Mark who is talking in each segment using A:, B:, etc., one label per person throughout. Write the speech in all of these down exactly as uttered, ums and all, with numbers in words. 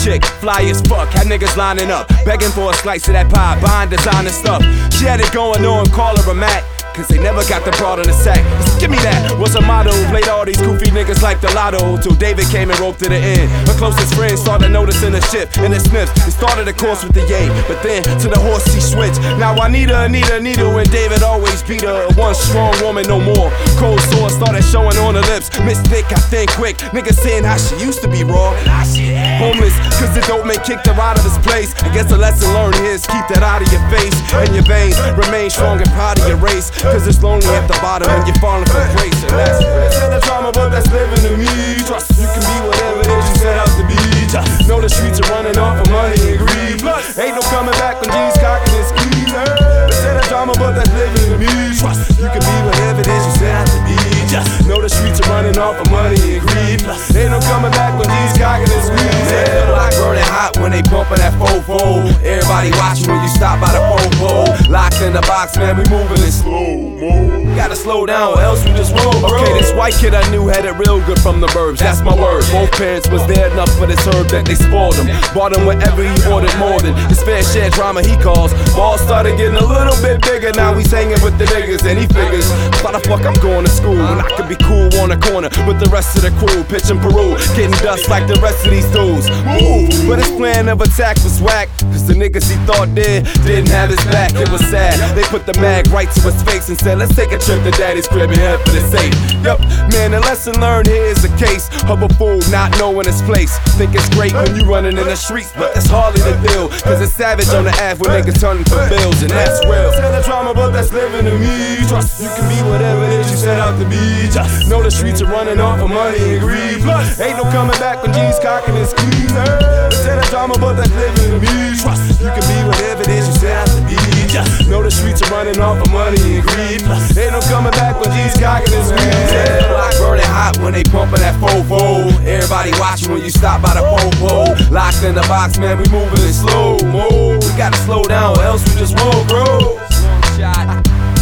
A: chick, fly as fuck, had niggas lining up, begging for a slice of that pie, buying designer stuff. She had it going on, call her a Mac, cause they never got the broad in the sack. Just give me that, was a motto. Played all these goofy niggas like the lotto, till David came and roped to the end. Her closest friends started noticing the shit in the sniff. It started a course with the yay, but then to the horse he switched. Now I need her, need her, need her, and David always beat her. One strong woman, no more. Cold sore started showing on her lips. Miss Thick, I think quick. Niggas saying how she used to be raw. Homeless, cause the dope man kicked her out of his place. I guess the lesson learned is keep that out of your face and your veins. Remain strong and proud of your race, cause it's lonely at the bottom when you're falling from grace. And that's instead of drama, but that's living to me. Trust you can be whatever it is you set out to be. Just know the streets are running off of money and greed. Ain't no coming back when G's cocking his keys. Instead of drama, but that's living to me. Trust you can be whatever it is you set out to be. Just know the streets are running off of money and greed. Ain't no coming back when G's cocking his keys. Yeah, the block burning hot when they bumping that fofo. Everybody watching when you stop by the fofo. Locked in the box, man, we moving in slow mo. Gotta slow down or else we just roll, bro. Okay, this white kid I knew had it real good from the burbs, that's my word. Both parents was there enough for this herb that they spoiled him. Bought him whatever he ordered more than his fair share drama he calls. Ball started getting a little bit bigger, now he's hanging with the niggas and he figures, why the fuck I'm going to school when I could be cool on the corner with the rest of the crew, pitching Peru, getting dust like the rest of these dudes. Move, but his plan of attack was whack, cause the niggas he thought did, didn't have his back. It was sad, they put the mag right to his face and said, let's take a trip to daddy's crib and head for the safe. Yup, man, the lesson learned here is a case of a fool not knowing his place. Think it's great when you running in the streets, but that's hardly the deal, cause it's savage on the Ave when niggas turning for bills, and that's real. Instead of drama, but that's living to me. Trust you can be whatever it is you set out to be. Just know the streets are running off of money and greed. Ain't no coming back when G's cocking his keys. Instead of drama, but that's living to me. Trust you can be whatever it is you set out to be. Just know the streets are running off of money and greed. Ain't no coming back when G's cocking his keys. Yeah, the block burning hot when they pumping that fofo. Everybody watching when you stop by the fofo. Locked in the box, man, we moving in slow mo. We gotta slow down or else we just roll, bro. One shot,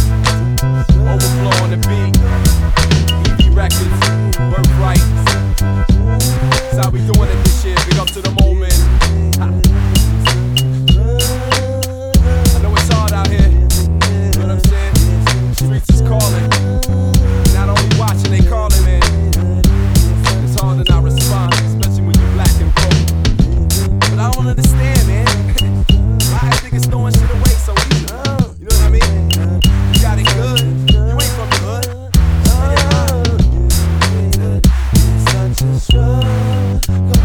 A: overflow on the beat. E B Records, Birthright. That's how we doing it this year. Big up to the moment. Ha. I know it's hard out here. You know what I'm saying? The streets is calling. Not only watching, they calling, man. It's hard to not respond, especially when you're black and broke. But I don't understand, man. Why I think it's throwing shit away so easy? You know what I mean? You got it good. You ain't from the hood. Such a struggle.